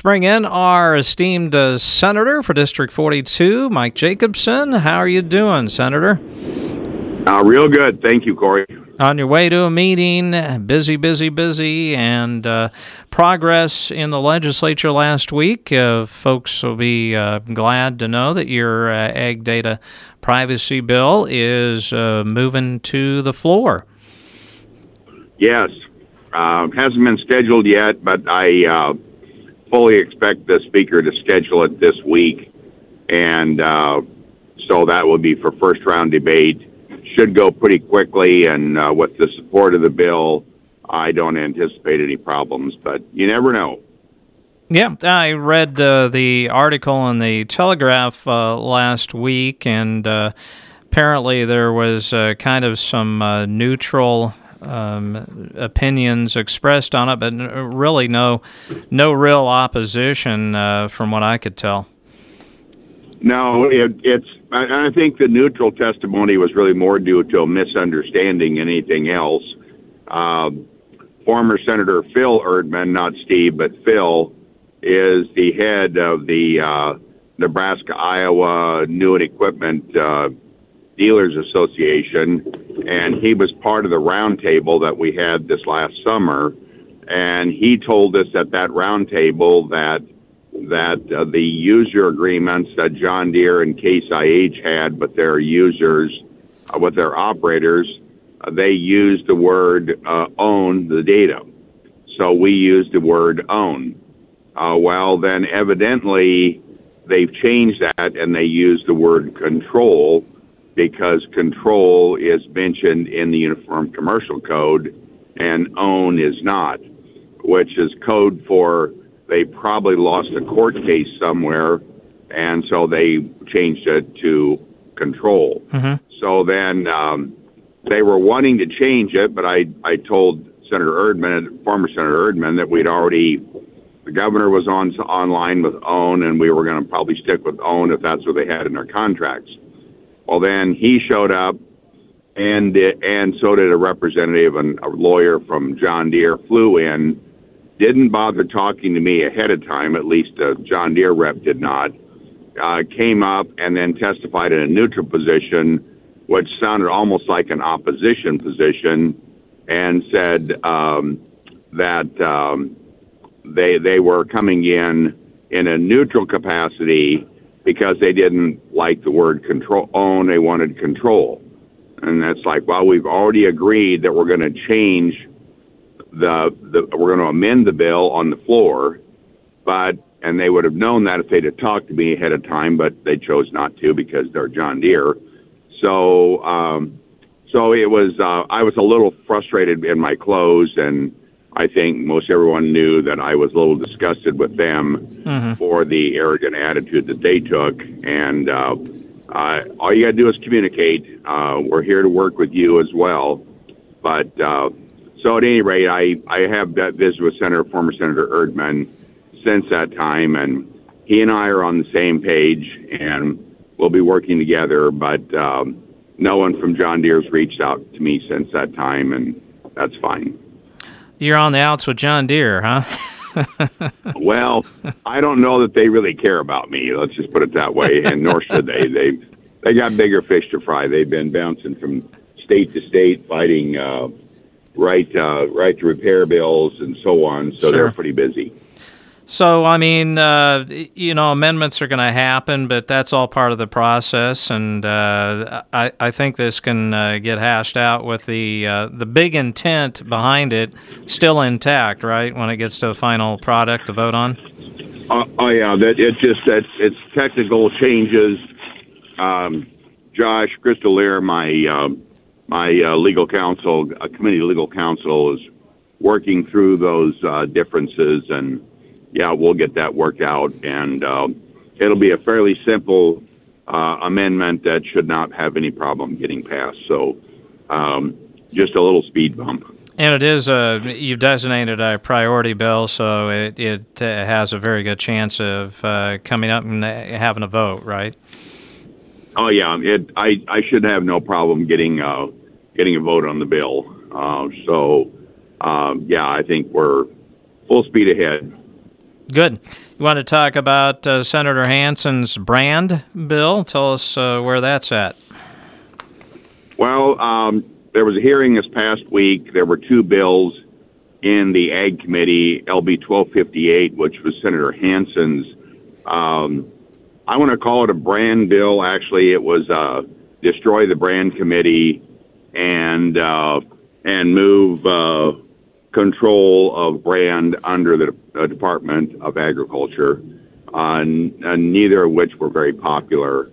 bring in our esteemed Senator for District 42, Mike Jacobson. How are you doing, Senator? Real good. Thank you, Corey. On your way to a meeting, busy, and progress in the legislature last week. Folks will be glad to know that your ag data privacy bill is moving to the floor. Yes. Hasn't been scheduled yet, but I fully expect the speaker to schedule it this week. And so that will be for first round debate. Should go pretty quickly, and with the support of the bill, I don't anticipate any problems, but you never know. Yeah, I read the article in the Telegraph last week, and apparently there was kind of some neutral opinions expressed on it, but really no real opposition from what I could tell. No, I think the neutral testimony was really more due to a misunderstanding than anything else. Former Senator Phil Erdman, not Steve, but Phil, is the head of the Nebraska-Iowa New and Equipment Dealers Association, and he was part of the roundtable that we had this last summer, and he told us at that roundtable that the user agreements that John Deere and Case IH had with their users, with their operators, they used the word own the data. So we used the word own. Well, then evidently they've changed that and they use the word control, because control is mentioned in the Uniform Commercial Code and own is not, which is code for they probably lost a court case somewhere, and so they changed it to control. Mm-hmm. So then they were wanting to change it, but I told Senator Erdman, former Senator Erdman, that the governor was online with OWN, and we were going to probably stick with OWN if that's what they had in their contracts. Well, then he showed up, and so did a representative and a lawyer from John Deere flew in, didn't bother talking to me ahead of time, at least a John Deere rep did not, came up and then testified in a neutral position, which sounded almost like an opposition position, and said that they were coming in a neutral capacity because they didn't like the word control, own, they wanted control. And that's like, well, we've already agreed that we're going to change we're going to amend the bill on the floor, and they would have known that if they'd have talked to me ahead of time, but they chose not to because they're John Deere. So it was, I was a little frustrated in my close, and I think most everyone knew that I was a little disgusted with them for the arrogant attitude that they took. And all you got to do is communicate. We're here to work with you as well. But so at any rate, I have visited with former Senator Erdman since that time, and he and I are on the same page, and we'll be working together. But no one from John Deere's reached out to me since that time, and that's fine. You're on the outs with John Deere, huh? Well, I don't know that they really care about me. Let's just put it that way, and nor should they. They got bigger fish to fry. They've been bouncing from state to state, fighting right to repair bills and so on. So Sure. They're pretty busy. So, I mean, amendments are going to happen, but that's all part of the process, and I think this can get hashed out with the big intent behind it still intact, right, when it gets to a final product to vote on? Yeah, it's technical changes. Josh Cristolier, my legal counsel, committee legal counsel, is working through those differences, and yeah, we'll get that worked out, and it'll be a fairly simple amendment that should not have any problem getting passed. So just a little speed bump. And it is you've designated a priority bill, so it has a very good chance of coming up and having a vote, right? Oh yeah, I should have no problem getting a vote on the bill. Yeah, I think we're full speed ahead. Good. You want to talk about Senator Hansen's brand bill? Tell us where that's at. Well, there was a hearing this past week. There were two bills in the Ag Committee, LB 1258, which was Senator Hansen's. I want to call it a brand bill. Actually, it was destroy the brand committee and move control of brand under the Department of Agriculture, and neither of which were very popular.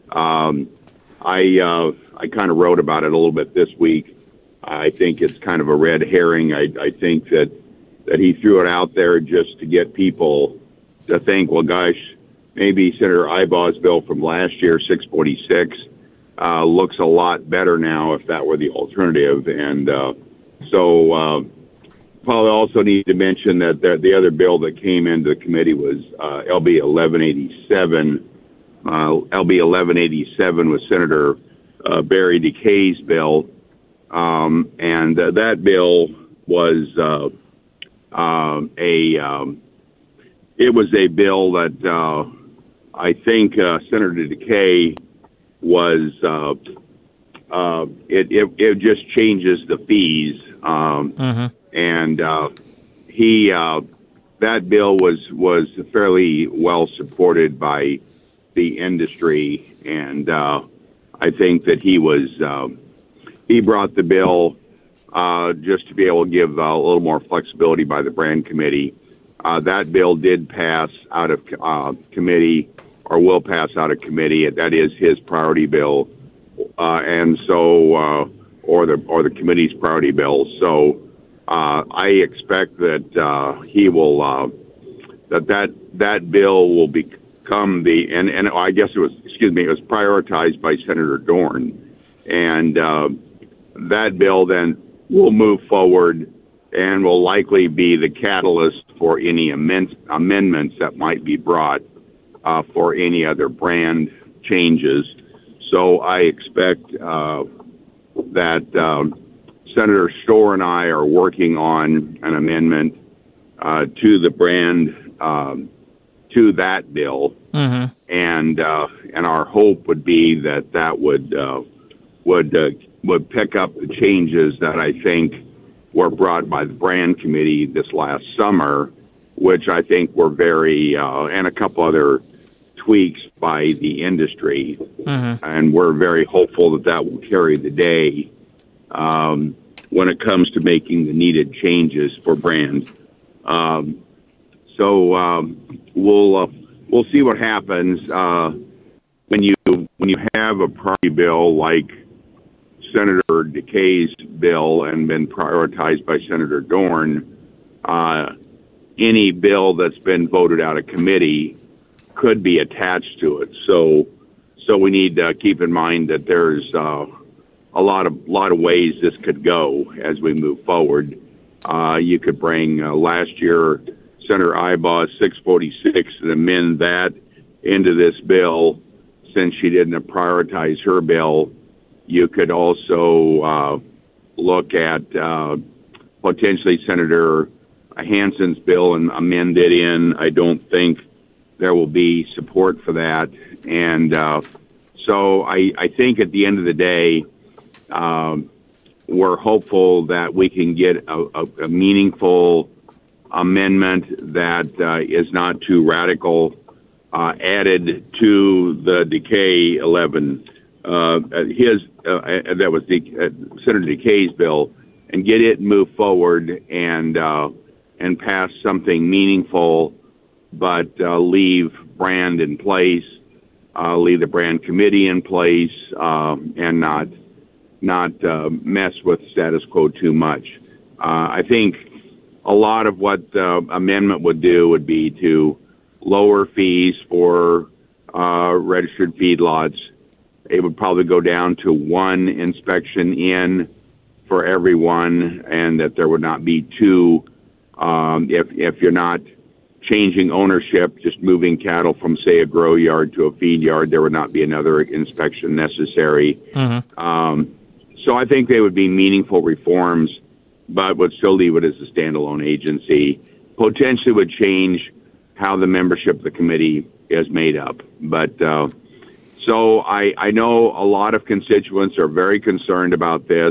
I kind of wrote about it a little bit this week. I think it's kind of a red herring. I think that he threw it out there just to get people to think, well, gosh, maybe Senator Ibaugh's bill from last year, 646, looks a lot better now if that were the alternative. And so probably also need to mention that the other bill that came into the committee was LB 1187. LB 1187 was Senator Barry DeKay's bill. And that bill was it was a bill that I think Senator DeKay was it just changes the fees, and he that bill was fairly well supported by the industry, and I think that he brought the bill just to be able to give a little more flexibility by the brand committee. That bill did pass out of committee, or will pass out of committee. That is his priority bill, and so or the committee's priority bill. So I expect that he will that bill will become and I guess it was prioritized by Senator Dorn, and that bill then will move forward and will likely be the catalyst for any amendments that might be brought for any other brand changes. So I expect that Senator Storer and I are working on an amendment to the brand to that bill, and our hope would be that would pick up the changes that I think were brought by the brand committee this last summer, which I think were very and a couple other tweaks by the industry, and we're very hopeful that will carry the day when it comes to making the needed changes for brand. So we'll see what happens when you have a priority bill like Senator DeKay's bill and been prioritized by Senator Dorn. Any bill that's been voted out of committee could be attached to it. So we need to keep in mind that there's a lot of ways this could go as we move forward. You could bring last year Senator Ibaugh's 646 and amend that into this bill since she didn't prioritize her bill. You could also look at potentially Senator Hansen's bill and amend it in. I don't think there will be support for that. And so I think at the end of the day, we're hopeful that we can get a meaningful amendment that is not too radical added to the DeKay 11. That was Senator DeKay's bill, and get it moved forward and pass something meaningful, but leave brand in place, leave the brand committee in place, and not mess with status quo too much. I think a lot of what the amendment would do would be to lower fees for registered feedlots. It would probably go down to one inspection in for everyone, and that there would not be two. If you're not changing ownership, just moving cattle from, say, a grow yard to a feed yard, there would not be another inspection necessary. So I think they would be meaningful reforms, but would still leave it as a standalone agency. Potentially would change how the membership of the committee is made up. But so I know a lot of constituents are very concerned about this.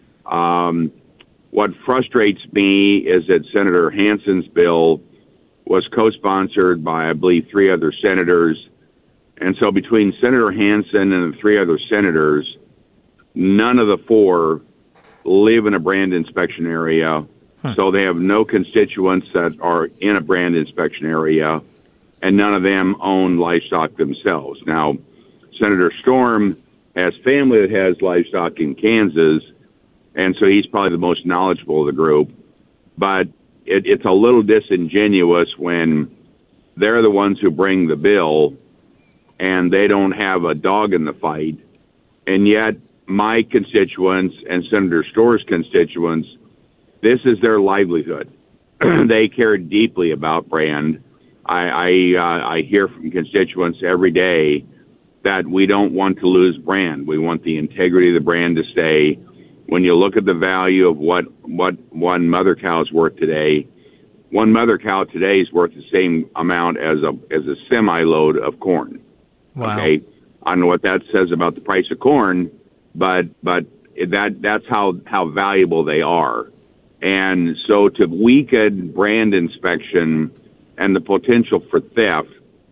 What frustrates me is that Senator Hansen's bill was co-sponsored by, I believe, 3 other senators. And so between Senator Hansen and the 3 other senators, none of the 4 live in a brand inspection area. So they have no constituents that are in a brand inspection area, and none of them own livestock themselves. Now, Senator Storm has family that has livestock in Kansas, and so he's probably the most knowledgeable of the group. But it's a little disingenuous when they're the ones who bring the bill and they don't have a dog in the fight, and yet my constituents and Senator Storr's constituents, this is their livelihood. They care deeply about brand. I hear from constituents every day that we don't want to lose brand. We want the integrity of the brand to stay. When you look at the value of what one mother cow is worth today, one mother cow today is worth the same amount as a semi-load of corn. Wow. Okay, I don't know what that says about the price of corn, but that's how valuable they are. And so to weaken brand inspection and the potential for theft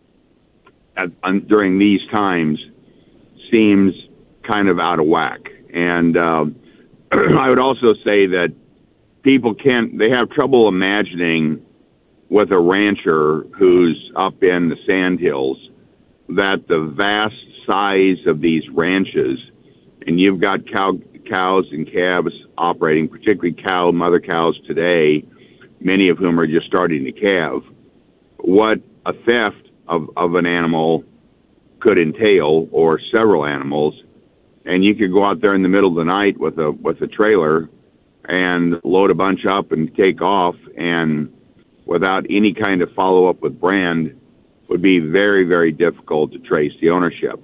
during these times seems kind of out of whack. And I would also say that people they have trouble imagining with a rancher who's up in the Sandhills that the vast size of these ranches, and you've got cows and calves operating, particularly mother cows today, many of whom are just starting to calve. What a theft of an animal could entail, or several animals, and you could go out there in the middle of the night with a trailer and load a bunch up and take off, and without any kind of follow-up with brand, would be very, very difficult to trace the ownership.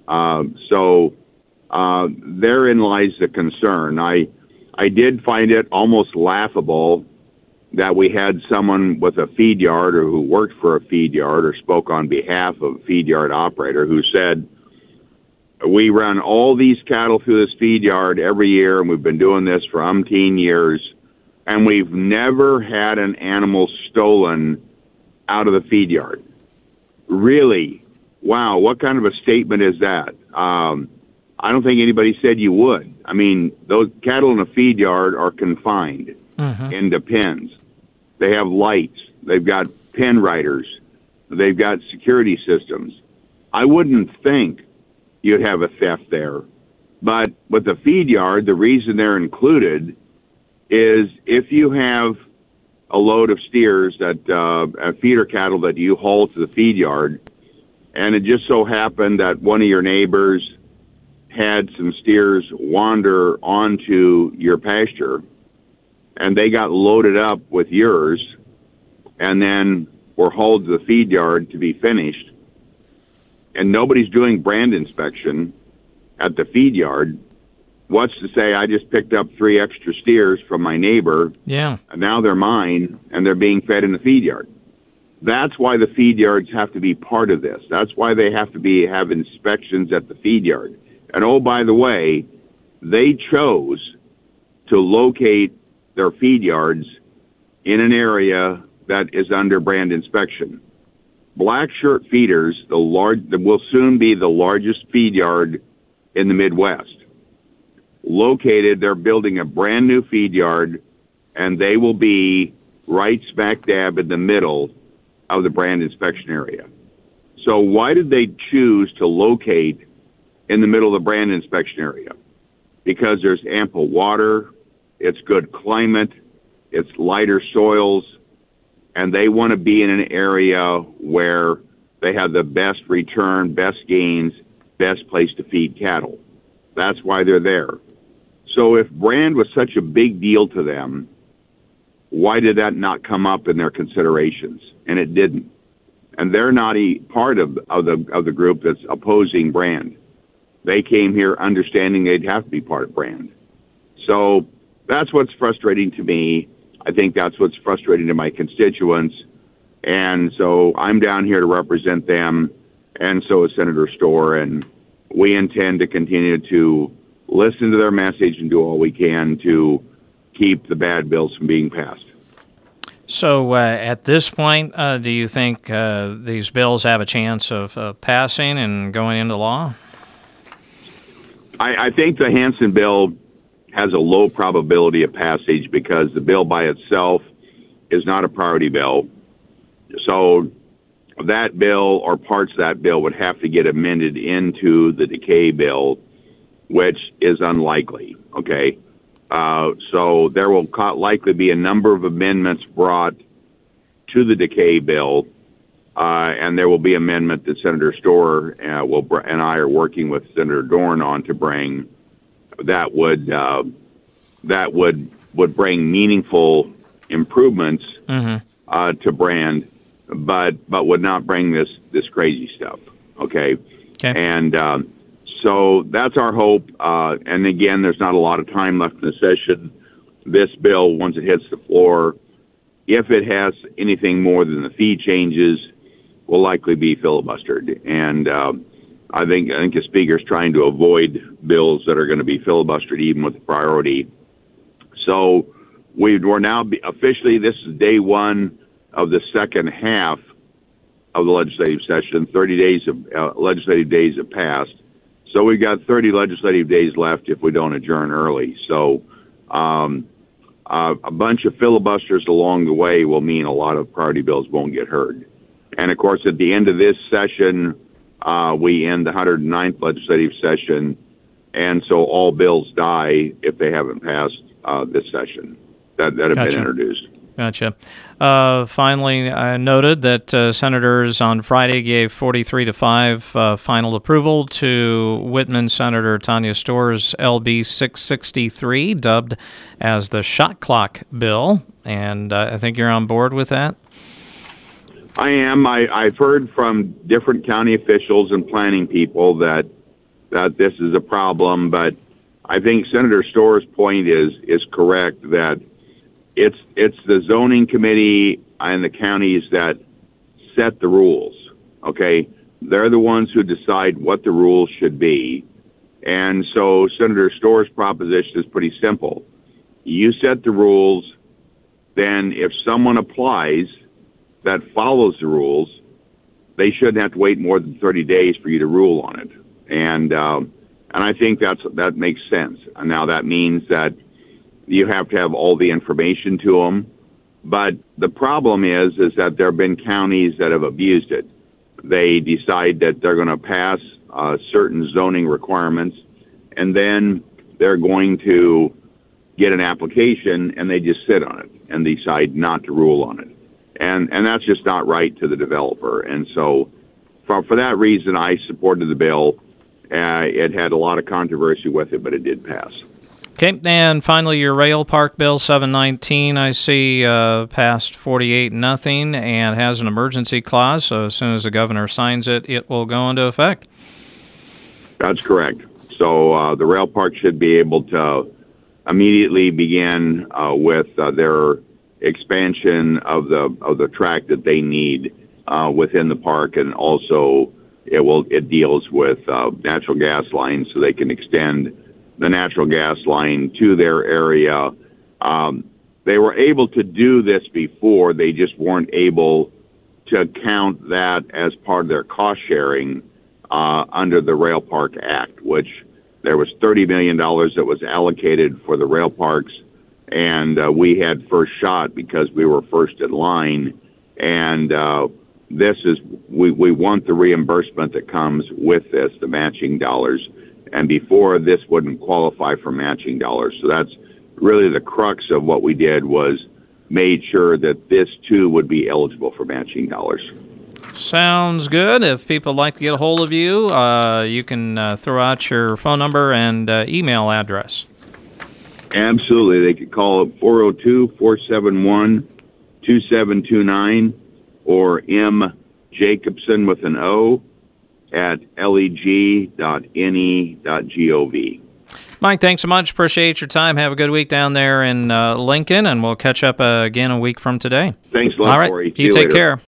So therein lies the concern. I did find it almost laughable that we had someone with a feed yard or who worked for a feed yard or spoke on behalf of a feed yard operator who said, we run all these cattle through this feed yard every year, and we've been doing this for umpteen years, and we've never had an animal stolen out of the feed yard. Really? Wow, what kind of a statement is that? I don't think anybody said you would. I mean, those cattle in a feed yard are confined into pens. They have lights. They've got pen riders. They've got security systems. I wouldn't think you'd have a theft there. But with the feed yard, the reason they're included is if you have a load of steers that feeder cattle that you haul to the feed yard, and it just so happened that one of your neighbors had some steers wander onto your pasture, and they got loaded up with yours, and then were hauled to the feed yard to be finished, and nobody's doing brand inspection at the feed yard. What's to say I just picked up 3 extra steers from my neighbor, and now they're mine, and they're being fed in the feed yard? That's why the feed yards have to be part of this. That's why they have to have inspections at the feed yard. And oh, by the way, they chose to locate their feed yards in an area that is under brand inspection. Black Shirt Feeders, will soon be the largest feed yard in the Midwest. They're building a brand new feed yard, and they will be right smack dab in the middle of the brand inspection area. So why did they choose to locate in the middle of the brand inspection area? Because there's ample water, it's good climate, it's lighter soils, and they want to be in an area where they have the best return, best gains, best place to feed cattle. That's why they're there. So if brand was such a big deal to them, why did that not come up in their considerations? And it didn't. And they're not a part of the group that's opposing brand. They came here understanding they'd have to be part of brand. So that's what's frustrating to me. I think that's what's frustrating to my constituents. And so I'm down here to represent them, and so is Senator Storr, and we intend to continue to listen to their message and do all we can to keep the bad bills from being passed. So at this point, do you think these bills have a chance of passing and going into law? I think the Hansen bill has a low probability of passage because the bill by itself is not a priority bill. So that bill or parts of that bill would have to get amended into the decay bill, which is unlikely, okay? So there will likely be a number of amendments brought to the decay bill, and there will be amendment that Senator Storr and I are working with Senator Dorn on to bring that would bring meaningful improvements to brand, but would not bring this crazy stuff, okay? And so that's our hope. And again, there's not a lot of time left in the session. This bill, once it hits the floor, if it has anything more than the fee changes, will likely be filibustered. And I think the Speaker's trying to avoid bills that are going to be filibustered, even with the priority. So we're now officially, this is day one of the second half of the legislative session. 30 days of legislative days have passed. So we've got 30 legislative days left if we don't adjourn early. So a bunch of filibusters along the way will mean a lot of priority bills won't get heard. And, of course, at the end of this session, we end the 109th legislative session, and so all bills die if they haven't passed this session that have been introduced. Gotcha. Finally, I noted that senators on Friday gave 43-5 final approval to Whitman Senator Tanya Storr's LB 663, dubbed as the shot clock bill, and I think you're on board with that? I am. I've heard from different county officials and planning people that this is a problem, but I think Senator Storr's point is correct that it's the zoning committee and the counties that set the rules, okay? They're the ones who decide what the rules should be. And so Senator Storr's proposition is pretty simple. You set the rules, then if someone applies that follows the rules, they shouldn't have to wait more than 30 days for you to rule on it. And I think that makes sense. Now that means that you have to have all the information to them. But the problem is that there have been counties that have abused it. They decide that they're going to pass certain zoning requirements, and then they're going to get an application, and they just sit on it and decide not to rule on it. And that's just not right to the developer. And so for that reason, I supported the bill. It had a lot of controversy with it, but it did pass. Okay, and finally, your Rail Park Bill 719, I see passed 48-0 and has an emergency clause, so as soon as the governor signs it, it will go into effect. That's correct. So the Rail Park should be able to immediately begin with their expansion of the track that they need within the park, and also it deals with natural gas lines so they can extend the natural gas line to their area. They were able to do this before. They just weren't able to count that as part of their cost sharing under the Rail Park Act, which there was $30 million that was allocated for the rail parks, and we had first shot because we were first in line. And we want the reimbursement that comes with this, the matching dollars. And before, this wouldn't qualify for matching dollars. So that's really the crux of what we did, was made sure that this too would be eligible for matching dollars. Sounds good. If people would like to get a hold of you, you can throw out your phone number and email address. Absolutely. They could call 402-471-2729 or M. Jacobson with an O at leg.ne.gov. Mike, thanks so much. Appreciate your time. Have a good week down there in Lincoln, and we'll catch up again a week from today. Thanks a lot, All right. Corey. You take care.